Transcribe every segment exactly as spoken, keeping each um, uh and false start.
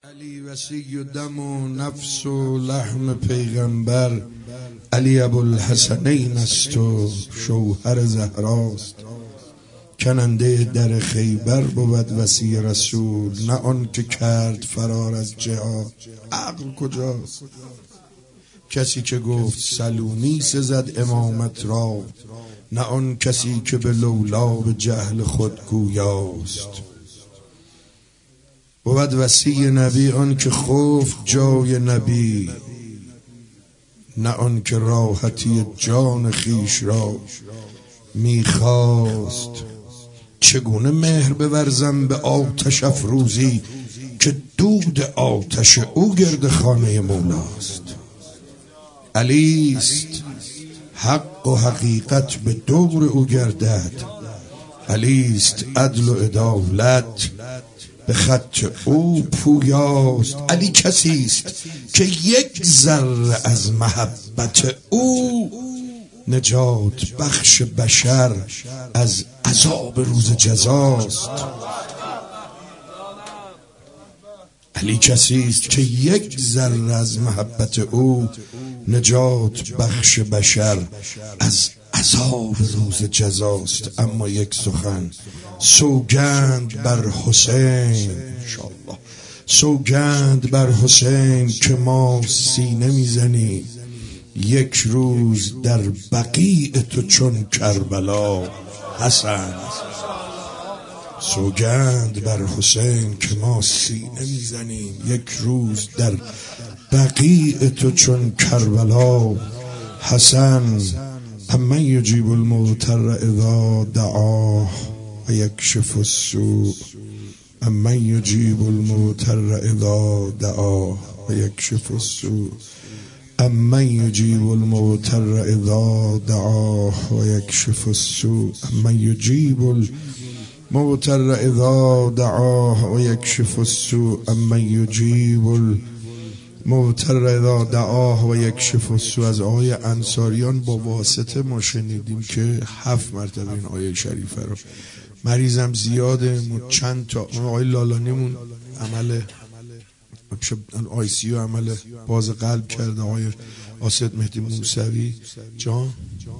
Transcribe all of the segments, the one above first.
علی وصی و دم و نفس و لحم پیغمبر، علی ابوالحسنین است و شوهر زهراست. کننده در خیبر بود وصی رسول، نه آن که کرد فرار از جهاد. عقل کجاست؟ کسی که گفت سلونی سزد امامت را، نه آن کسی که به لولاب جهل خود گویاست. بود وصی نبی آن که خفت جای نبی، نه آن که راحتی جان خیش را میخواست. چگونه مهر بورزم به آتش افروزی، که دود آتش او گرد خانه مولاست. علیست حق و حقیقت به دور او گردد، علیست عدل و عدالت به خط او پویاست. علی کسی است که یک ذره از محبت او، نجات بخش بشر از عذاب روز جزاست. علی کسی است که یک ذره از محبت او، نجات بخش بشر از عذاب روز جزاست. اما یک سخن، سوگند بر حسین، انشاءالله سوگند بر حسین که ما سینه میزنیم یک روز در بقیع تو چون کربلا حسن. سوگند بر حسین که ما سینه میزنیم یک روز در بقیع تو چون کربلا حسن. امن یجیب المضطر اذا دعاه و یکشف السوء، امن یجیب المضطر اذا دعاه و یکشف السوء، امن یجیب المضطر اذا دعاه و یکشف السوء، امن یجیب المضطر اذا دعاه و یکشف السوء، امن یجیب المضطر اذا دعاه و یکشف السوء. از آقای انصاریان با واسطه ما شنیدیم که هفت مرتبه این آیه شریفه رو، مریضم زیاده، چند تا آقای لالانیمون عمل آی سی او عمل باز قلب کرده، آقای آسد مهدی موسوی جان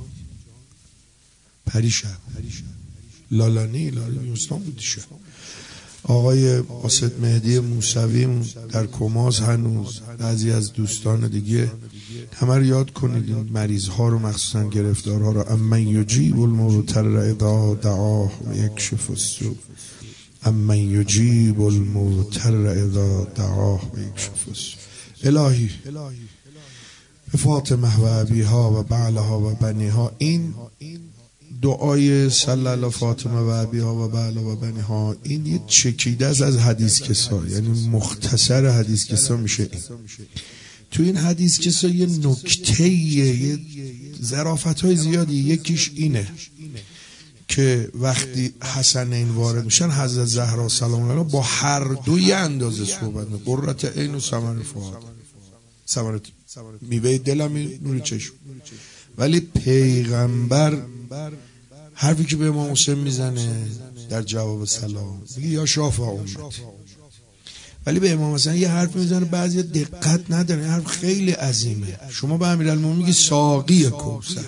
پریشب لالانی لالانی استان بودی شد، آقای آسد مهدی موسوی در کماز هنوز، بعضی از دوستان دیگه همه رو یاد کنید این مریض ها رو، مخصوصا گرفتارها رو. امن یجیب المضطر اذا دعاه و یکشف السوء، امن یجیب المضطر اذا دعاه و یکشف السوء. الهی به فاطمه و ابیها و بعلها و بنیها، این دعای صلی الله فاطمه و ابیها و بعلها و بنیها، این یه چکیده از از حدیث کسا، یعنی مختصر حدیث کسا میشه. این تو این حدیث کسا یه نکته، یه ظرافت های زیادی. یکیش اینه که وقتی حسنین وارد میشن، حضرت زهرا سلام الله با هر دوی اندازه صحبت میکنه. قرة عین و ثمر فؤاد، ثمرت میوه دلم نور چشم. ولی پیغمبر حرفی که به امام حسین میزنه در جواب سلام میگه یا شافع امت، ولی به امام حسین یه حرف میزنه بعضی دقت نداره، حرف خیلی عظیمه. شما به امیرالمومنین میگی ساقی کوثر،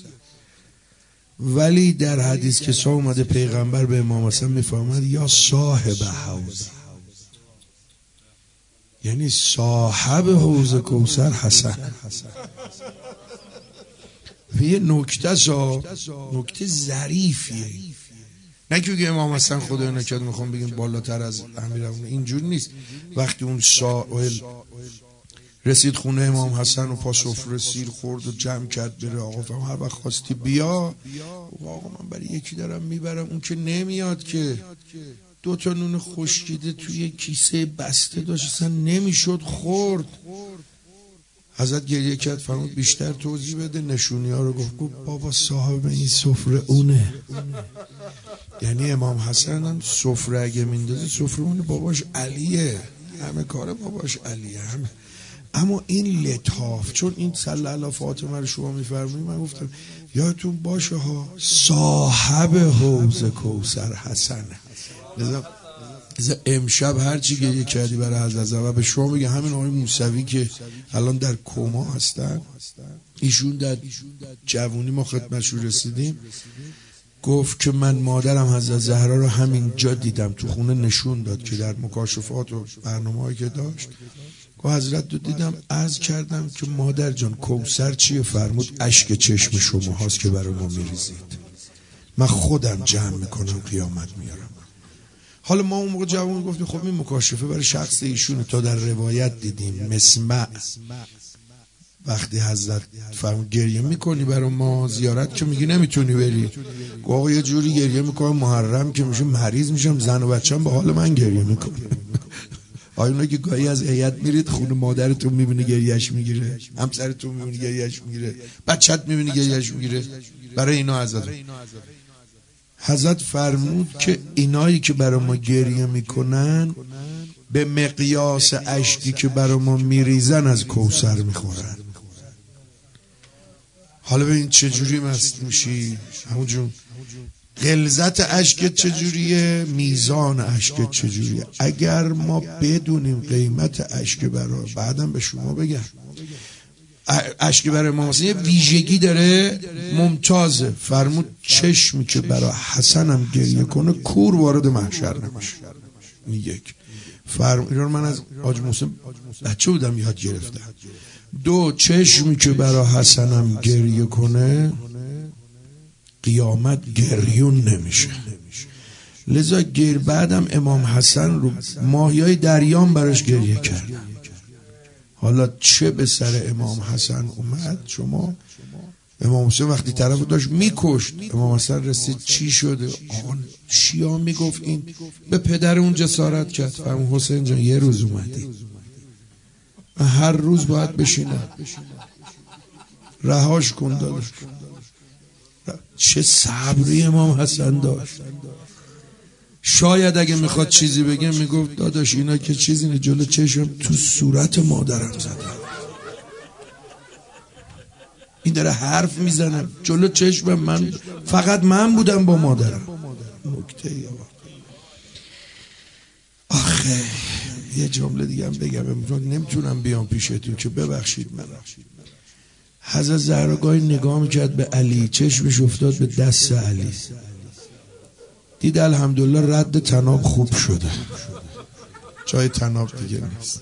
ولی در حدیث که سا اومده پیغمبر به امام حسین میفرماد یا صاحب حوض، یعنی صاحب حوض کوثر حسن. یه نکته سا نکته ظریفیه، نه که بگه امام حسن خدای نکرد میخوام بگیم بالاتر از امیرالمومنین، اینجور نیست. وقتی اون سائل رسید خونه امام حسن و پا سفره سیر خورد و جمع کرد بره، آقا فهم هر وقت خواستی بیا، آقا من برای یکی دارم میبرم، اون که نمیاد که. دو تا نون خشکیده توی کیسه بسته داشت، اصلا نمیشد خورد. حضرت گریه کرد، فرمود بیشتر توضیح بده. نشونی ها رو گفت، گفت بابا صاحب این سفره اونه. یعنی امام حسن هم سفره اگه میندازه سفره اونه، باباش علیه، همه کار باباش علیه همه. اما این لطاف، چون این صلی الله فاطمه رو شما میفرمایید، من گفتم یادتون باشه ها، صاحب حوض کوثر حسنه. لذا امشب هر چی گریه کردی برای حضرت و به شما بگه همین آقای موسوی که الان در کما هستن، ایشون در جوونی ما خدمتشون رسیدیم، گفت که من مادرم حضرت زهرا رو همین جا دیدم، تو خونه نشون داد که در مکاشفات و برنامه‌هایی که داشت، گفت حضرت رو دیدم، عرض کردم که مادر جان کوثر چیه؟ فرمود اشک چشم شما هاست که برای ما میریزید، من خودم جمع میکنم قیامت میارم. حالا ما اون موقع جوان گفتیم خب این مکاشفه برای شخص ایشونه، تا در روایت دیدیم مسمع وقتی حضرت فرمود گریه میکنی برای ما، زیارت که میگی نمیتونی بری، آقا یه جوری گریه میکنم محرم که میشه مریض میشم، زن و بچه‌م به حال من گریه میکنه. آیونا که گاهی از هیئت میرید خونه مادرتون میبینی گریهش میگیره، همسرتون میبینی گریهش میگیره، بچت میبینی گریهش میگیره، برای اینا حضرت حضرت فرمود که اینایی که برای ما گریه میکنن به مقیاس اشکی که برای ما میریزن از کوثر میخورن. حالا ببین چجوری مست میشی، همونجون غلظت اشکت چجوریه، میزان اشکت چجوریه. اگر ما بدونیم قیمت اشک برای، بعدم به شما بگم اشک برای ما مثلا یه ویژگی داره ممتازه، فرمود چشمی که برای حسنم گریه کنه کور وارد محشر نمیشه. این یک فرمود، اینا من از حاج محسن بچه بودم یاد گرفتم. دو، چشمی که برای حسنم گریه کنه قیامت گریون نمیشه. لذا گیر بعدم امام حسن رو ماهیای دریان براش گریه کردن. حالا چه به سر امام حسن اومد؟ شما امام حسین وقتی طرف داشت میکشت، امام حسن رسید چی شده؟ آقا شیعه میگفت این به پدر اون جسارت کرد. فرمود حسین جان یه روز اومدی، هر روز باید بشینم، رهاش کن داداش. چه صبری امام حسن داشت. شاید اگه میخواد چیزی بگه میگفت داداش اینا که چیزی نه، جلو چشم تو صورت مادرم زدن، این داره حرف میزنه جلو چشم من، فقط من بودم با مادرم. نکته ای آخه یه جمله دیگه هم بگم، نمیتونم بیام پیشتون که ببخشید من. حضرت زهرا گاهی نگاه میکرد به علی، چشمش افتاد به دست علی، دید الحمدلله رد تناب خوب شده، جای تناب دیگه نیست،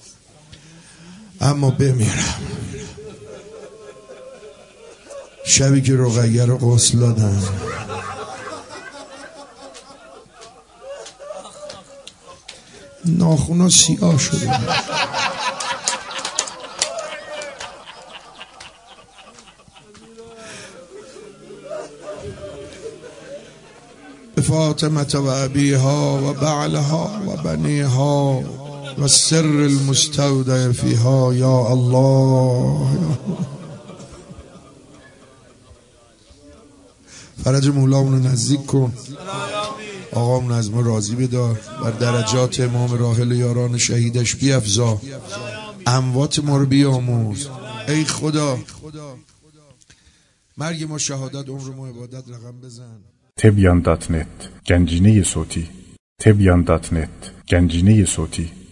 اما بمیرم. شبی که رقیه رو غسل دادن، ناخونا سیاه شده، فاطمه و ابیها و بعلها و بنیها و سر المستودع فیها، یا الله فرج مولامونو نزدیک کن، آقامون از ما راضی بدار، بر درجات امام راحل یاران شهیدش بیفزا، اموات ما رو بیاموز ای خدا، مرگ ما شهادت، عمر ما عبادت، رقم بزن. تبیان دات نت گنجینه صوتی. تبیان دات نت گنجینه صوتی.